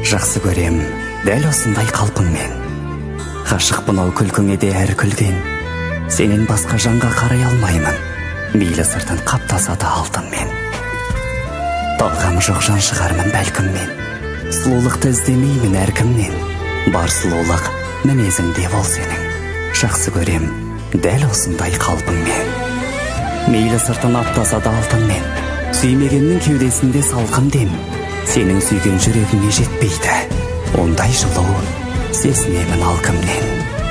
Жақсы көрем, дәл осындай қалпыңмен. Ғашықпын ау күлкіңе де әр күлген. Сенен басқа жанға қарай алмаймын. Мейлі сыртын қаптаса да алтынмен. Талғамы жоқ жан шығармын бәлкім мен. Сұлулықты іздемеймін әркімнен. Бар сұлулық мінезіңде бол сенің. Жақсы көрем, дәл осындай қалпыңмен. Мейлі сыртын аптаса да алтынмен. Сүймегеннің кеудесінде салқын дем. Сенің сүйген жүрегіңе жетпейді. Ондай жылу сезінемін ал кімнен.